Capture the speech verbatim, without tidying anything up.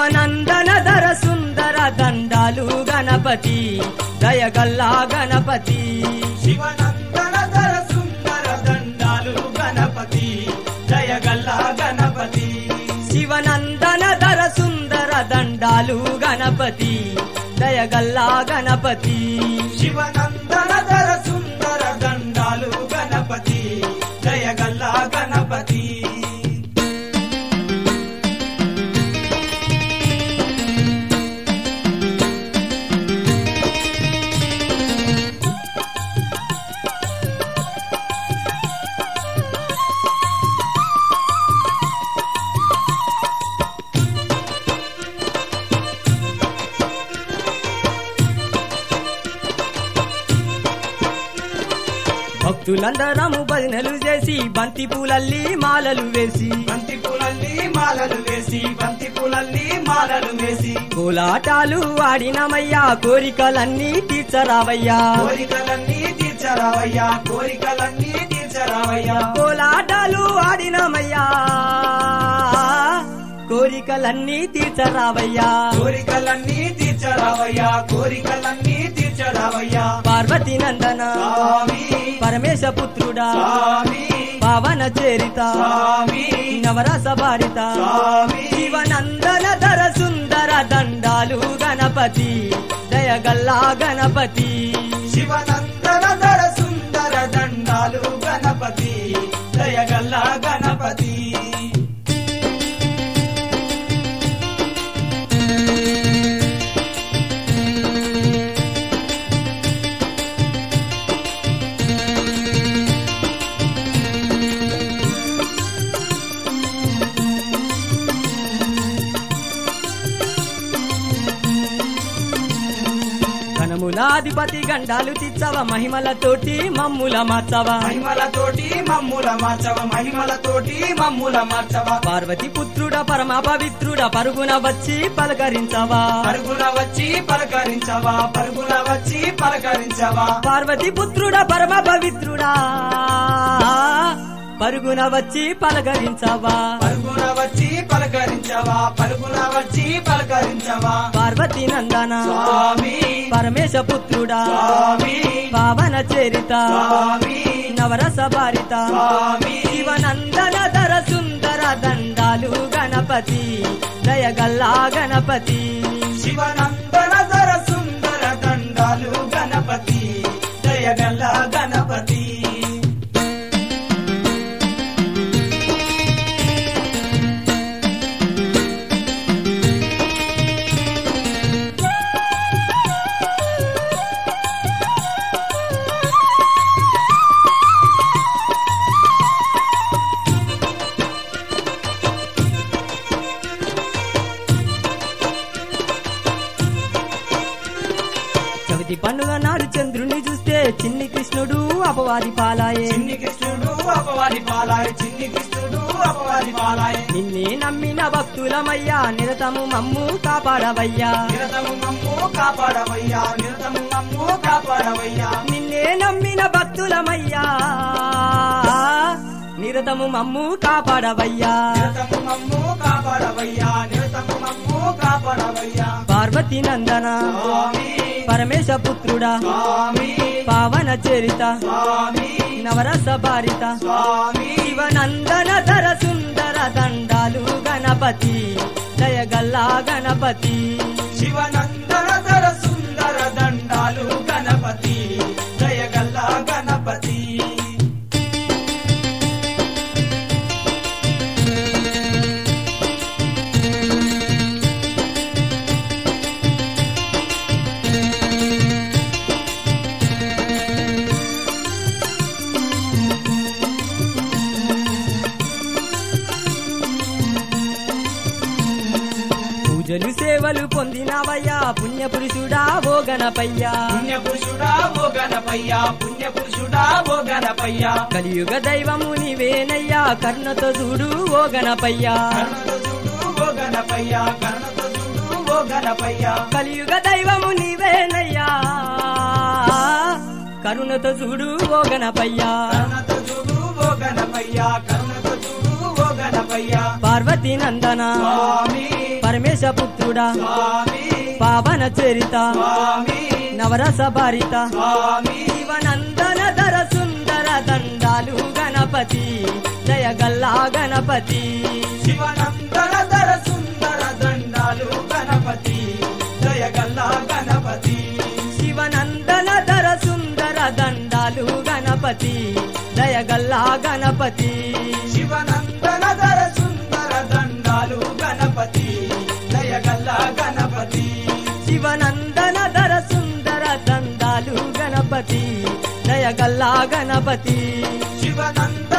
శివనందనధర సుందర దండాలు గణపతి దయగల్లా గణపతి శివనందనధర సుందర దండాలు గణపతి దయగల్లా గణపతి శివనందనధర సుందర దండాలు గణపతి దయగల్లా గణపతి శివనందనధర సుందర దండాలు గణపతి దయగల్లా గణపతి భక్తులందరము భజనలు చేసి బంతి పూలల్లి మాలలు వేసి బంతి పూలల్లి మాలలు వేసి బంతి పూలల్లి మాలలు వేసి కోలాటాలు ఆడినమయ్యా కోరికలన్నీ తీర్చరావయ్యా కోరికలన్నీ తీర్చరావయ్యా కోరికలన్నీ తీర్చరావయ్యా కోలాటాలు ఆడినమయ్యా కోరికలన్నీ తీర్చరావయ్యా కోరికలన్నీ తీర్చరావయ్యా కోరికలన్నీ తీర్చరావయ్యా పార్వతీ నందన స్వామి పరమేశ పుత్రుడా స్వామి పవన చేరిత స్వామి నవరస భారిత స్వామి శివనందనధర సుందర దండాలు గణపతి దయగల్లా గణపతి శివనందనధర సుందర దండాలు గణపతి దయగల్లా గణపతి ఘనములాధిపతి గండాలు తిచ్చవ మహిమలతోటి మమ్ముల మార్చవ మహిమలతోటి మమ్ముల మార్చవ మహిమలతోటి మమ్ముల మార్చవ పార్వతి పుత్రుడ పరమ పవిత్రుడ పరుగున వచ్చి పలకరించవా పరుగున వచ్చి పలకరించవా పరుగున వచ్చి పలకరించవా పార్వతి పుత్రుడ పరమ పవిత్రుడా పరుగున వచ్చి పలకరించవా పరుగున వచ్చి పలకరించవా పరుగున వచ్చి పలకరించవా పార్వతీ నందన స్వామి పరమేశ పుత్రుడా స్వామి పవన చేరిత స్వామి నవరస భారిత స్వామి శివనందనధర సుందర దండాలు గణపతి దయగల్లా గణపతి శివనందనధర సుందర దండాలు గణపతి దయగల్లా గణపతి చవితి పండుగ నాడు చంద్రుని చూస్తే చిన్ని కృష్ణుడు అపవాది పాలాయే చిన్ని కృష్ణుడు అపవాది పాలాయ చిన్ని కృష్ణుడు అపవాది పాలాయ నిన్నే నమ్మిన భక్తులమయ్యా నిరతము మమ్ము కాపాడవయ్యా నిరతము మమ్ము కాపాడవయ్యా నిరతము మమ్ము కాపాడవయ్యా నిన్నే నమ్మిన భక్తులమయ్యా నిరతము మమ్ము కాపాడవయ్యా నిరతము మమ్ము కాపాడవయ్యా నిరతము మమ్ము కాపాడవయ్యా పార్వతీ నందన స్వామి పరమేశ పుత్రుడా స్వామి పవన చరిత స్వామి నవరస భారిత స్వామి శివనందనధర సుందర దండాలు గణపతి దయగల్లా గణపతి శివనందనధర సుందర దండాలు గణపతి దయగల్లా గణపతి పూజలు సేవలు పొందినవయ్యా పుణ్యపురుషుడా ఓ గణపయ్యా పుణ్యపురుషుడా ఓ గణపయ్యా పుణ్యపురుషుడా ఓ గణపయ్యా కలియుగ దైవము నీవేనయ్యా కర్ణతో చూడు ఓ గణపయ్యా కరుణతో చూడు ఓ గణపయ్యా కరుణతో చూడు ఓ గణపయ్యా కలియుగ దైవము నీవేనయ్యా కరుణతో చూడు ఓ గణపయ్యా కరుణతో చూడు ఓ గణపయ్యా కరుణతో చూడు ఓ ఓ గణపయ్య పార్వతీ నందన స్వామి పరమేశ పుత్రుడా స్వామి పావన చరిత స్వామి నవరస భారిత స్వామి శివనందన ధర సుందర దండాలు గణపతి జయగల్లా గణపతి శివనందన ధర సుందర దండాలు గణపతి జయగల్లా గణపతి శివనందన ధర సుందర దండాలు గణపతి జయగల్లా గణపతి శివనందన ధర సుందర దండాలు గణపతి జయగల్లా గణపతి శివనందన ధర సుందర దండాలు గణపతి జయగల్లా గణపతి శివనంద